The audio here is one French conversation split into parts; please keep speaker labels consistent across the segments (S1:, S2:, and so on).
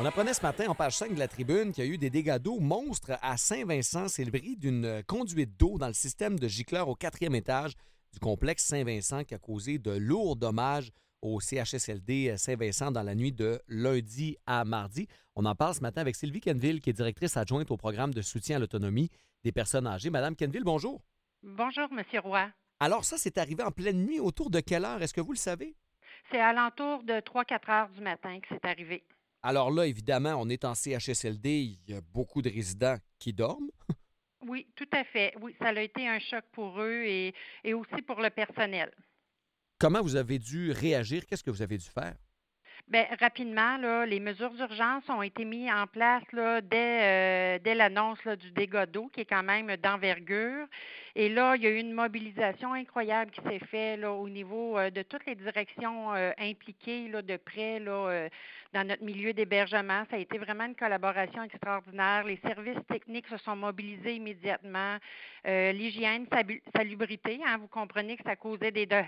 S1: On apprenait ce matin en page 5 de la Tribune qu'il y a eu des dégâts d'eau monstres à Saint-Vincent. C'est le bris d'une conduite d'eau dans le système de gicleurs au quatrième étage du complexe Saint-Vincent qui a causé de lourds dommages au CHSLD Saint-Vincent dans la nuit de lundi à mardi. On en parle ce matin avec Sylvie Quenneville, qui est directrice adjointe au programme de soutien à l'autonomie des personnes âgées. Madame Quenneville, bonjour.
S2: Bonjour, Monsieur Roy.
S1: Alors ça, c'est arrivé en pleine nuit, autour de quelle heure? Est-ce que vous le savez?
S2: C'est à l'entour de 3-4 heures du matin que c'est arrivé.
S1: Alors là, évidemment, on est en CHSLD, il y a beaucoup de résidents qui dorment.
S2: Oui, tout à fait. Oui, ça a été un choc pour eux et aussi pour le personnel.
S1: Comment vous avez dû réagir? Qu'est-ce que vous avez dû faire?
S2: Bien, rapidement, là, les mesures d'urgence ont été mises en place là, dès l'annonce là, du dégât d'eau, qui est quand même d'envergure. Et là, il y a eu une mobilisation incroyable qui s'est faite là, au niveau de toutes les directions impliquées là, de près là, dans notre milieu d'hébergement. Ça a été vraiment une collaboration extraordinaire. Les services techniques se sont mobilisés immédiatement. L'hygiène, salubrité, hein, vous comprenez que ça causait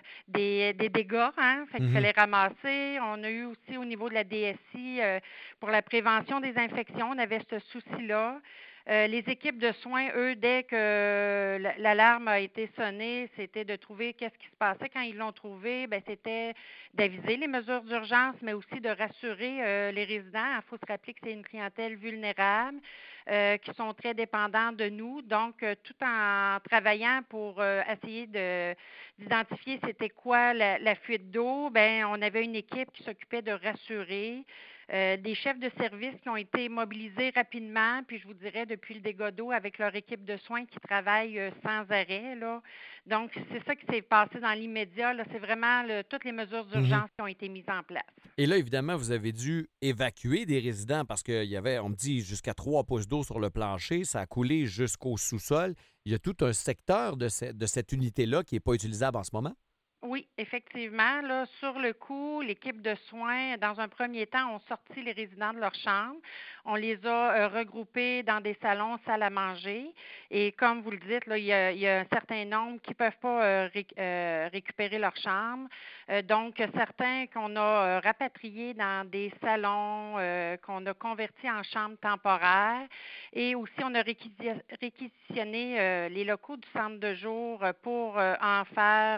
S2: des dégâts, hein, fait qu'il
S1: Mhm.
S2: fallait ramasser. On a eu aussi au niveau de la DSI pour la prévention des infections, on avait ce souci-là. Les équipes de soins, eux, dès que l'alarme a été sonnée, c'était de trouver qu'est-ce qui se passait. Quand ils l'ont trouvé, ben c'était d'aviser les mesures d'urgence, mais aussi de rassurer les résidents. Il faut se rappeler que c'est une clientèle vulnérable, qui sont très dépendants de nous. Donc, tout en travaillant pour essayer d'identifier c'était quoi la fuite d'eau, ben on avait une équipe qui s'occupait de rassurer, des chefs de service qui ont été mobilisés rapidement, puis je vous dirais depuis le dégât d'eau avec leur équipe de soins qui travaille sans arrêt là. Donc c'est ça qui s'est passé dans l'immédiat là, c'est vraiment toutes les mesures
S1: Mhm.
S2: d'urgence qui ont été mises en place.
S1: Et là, évidemment, vous avez dû évacuer des résidents parce qu'il y avait, on me dit, jusqu'à 3 pouces d'eau sur le plancher. Ça a coulé jusqu'au sous-sol. Il y a tout un secteur de cette unité-là qui n'est pas utilisable en ce moment.
S2: Oui, effectivement. Là, sur le coup, l'équipe de soins, dans un premier temps, ont sorti les résidents de leur chambre. On les a regroupés dans des salons, salles à manger. Et comme vous le dites, là, il y a un certain nombre qui ne peuvent pas récupérer leur chambre. Donc, certains qu'on a rapatriés dans des salons, qu'on a convertis en chambres temporaires. Et aussi, on a réquisitionné les locaux du centre de jour pour en faire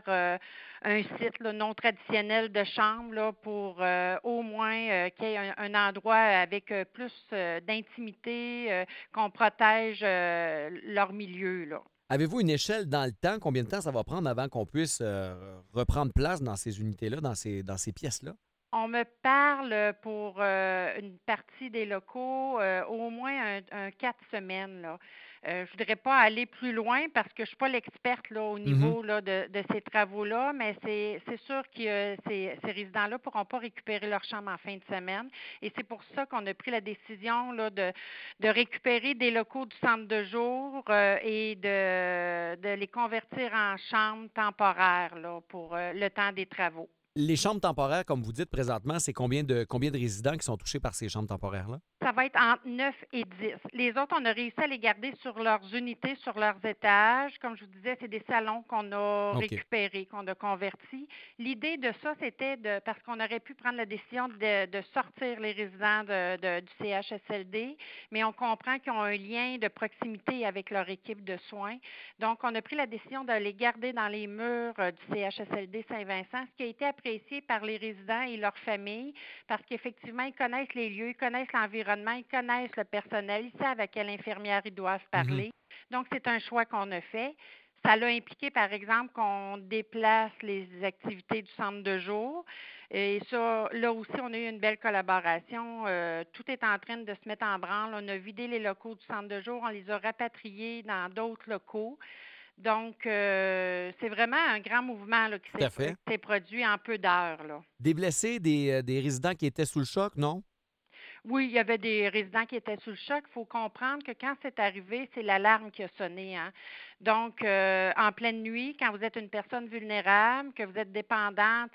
S2: un site là, non traditionnel de chambre là, pour au moins qu'il y ait un endroit avec plus d'intimité, qu'on protège leur milieu. Là.
S1: Avez-vous une échelle dans le temps? Combien de temps ça va prendre avant qu'on puisse reprendre place dans ces unités-là, dans ces pièces-là?
S2: On me parle pour une partie des locaux au moins un 4 semaines. Là. Je voudrais pas aller plus loin parce que je suis pas l'experte là au
S1: Mhm.
S2: niveau là de ces travaux-là, mais c'est sûr que ces résidents-là pourront pas récupérer leur chambre en fin de semaine. Et c'est pour ça qu'on a pris la décision là de récupérer des locaux du centre de jour et de les convertir en chambres temporaires là pour le temps des travaux.
S1: Les chambres temporaires, comme vous dites présentement, c'est combien de résidents qui sont touchés par ces chambres temporaires-là?
S2: Ça va être entre 9 et 10. Les autres, on a réussi à les garder sur leurs unités, sur leurs étages. Comme je vous disais, c'est des salons qu'on a
S1: OK.
S2: récupérés, qu'on a convertis. L'idée de ça, c'était parce qu'on aurait pu prendre la décision de sortir les résidents du CHSLD, mais on comprend qu'ils ont un lien de proximité avec leur équipe de soins. Donc, on a pris la décision de les garder dans les murs du CHSLD Saint-Vincent, ce qui a été apprécié par les résidents et leurs familles parce qu'effectivement, ils connaissent les lieux, ils connaissent l'environnement, ils connaissent le personnel, ils savent à quelle infirmière ils doivent
S1: Mhm.
S2: parler. Donc, c'est un choix qu'on a fait. Ça l'a impliqué, par exemple, qu'on déplace les activités du centre de jour. Et ça, là aussi, on a eu une belle collaboration. Tout est en train de se mettre en branle. On a vidé les locaux du centre de jour, on les a rapatriés dans d'autres locaux. Donc, c'est vraiment un grand mouvement là,
S1: Tout à
S2: qui
S1: fait.
S2: s'est produit en peu d'heures. Là.
S1: Des blessés, des résidents qui étaient sous le choc, non?
S2: Oui, il y avait des résidents qui étaient sous le choc. Il faut comprendre que quand c'est arrivé, c'est l'alarme qui a sonné. Hein. Donc, en pleine nuit, quand vous êtes une personne vulnérable, que vous êtes dépendant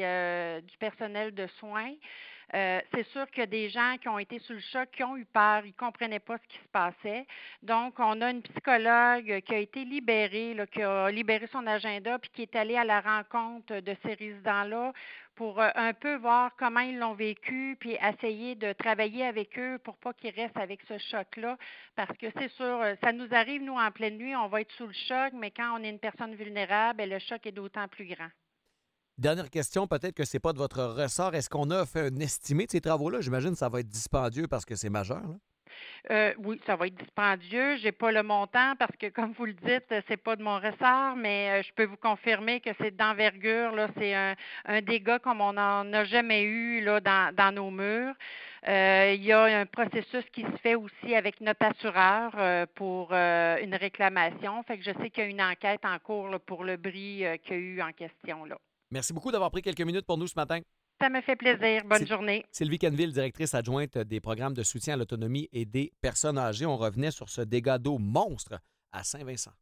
S2: du personnel de soins, c'est sûr qu'il y a des gens qui ont été sous le choc, qui ont eu peur, ils ne comprenaient pas ce qui se passait. Donc, on a une psychologue qui a été libérée, là, qui a libéré son agenda, puis qui est allée à la rencontre de ces résidents-là pour un peu voir comment ils l'ont vécu, puis essayer de travailler avec eux pour pas qu'ils restent avec ce choc-là. Parce que c'est sûr, ça nous arrive, nous, en pleine nuit, on va être sous le choc, mais quand on est une personne vulnérable, ben, le choc est d'autant plus grand.
S1: Dernière question, peut-être que c'est pas de votre ressort. Est-ce qu'on a fait un estimé de ces travaux-là? J'imagine que ça va être dispendieux parce que c'est majeur, là.
S2: Oui, ça va être dispendieux. J'ai pas le montant parce que, comme vous le dites, c'est pas de mon ressort, mais je peux vous confirmer que c'est d'envergure. Là, c'est un dégât comme on n'en a jamais eu là dans nos murs. Il y a un processus qui se fait aussi avec notre assureur pour une réclamation. Fait que je sais qu'il y a une enquête en cours là, pour le bris qu'il y a eu en question là.
S1: Merci beaucoup d'avoir pris quelques minutes pour nous ce matin.
S2: Ça me fait plaisir. Bonne journée.
S1: Sylvie Canville, directrice adjointe des programmes de soutien à l'autonomie et des personnes âgées. On revenait sur ce dégât d'eau monstre à Saint-Vincent.